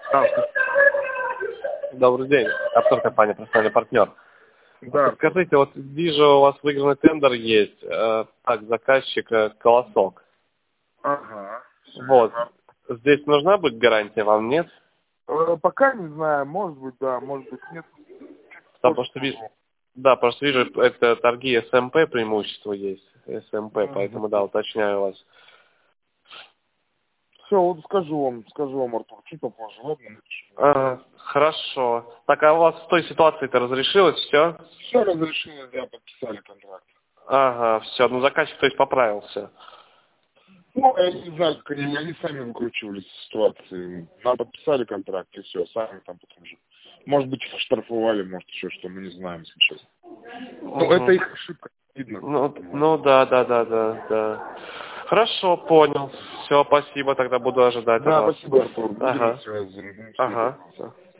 Да, Добрый день. Обзор компании «Профессиональный партнер». да. Скажите, вот вижу, у вас выигранный тендер есть. Так, заказчик «Колосок». Ага. Всё Вот. верно. Здесь нужна будет гарантия, вам нет? Пока не знаю, может быть, да, может быть, нет. Потому что вижу, да, просто вижу, это торги СМП преимущество есть. СМП, поэтому, да, уточняю вас. Все, вот скажу вам, Артур, чуть попозже, ладно? Хорошо. Так, а у вас с той ситуацией-то разрешилось все? Все разрешилось, да, подписали контракт. Ага, все. Ну, заказчик, то есть, поправился. Ну, я не знаю, как они сами выкручивались из ситуации. Нам подписали контракт, и все, сами там потом же. Может быть, их штрафовали, может, еще что, мы не знаем, если честно. Ну, это их ошибка, видно. Ну, да. Хорошо, понял. Все, спасибо, тогда буду ожидать от Да, вас. спасибо, Артур, будем на Ага, связи. Всего ага. доброго. Всё.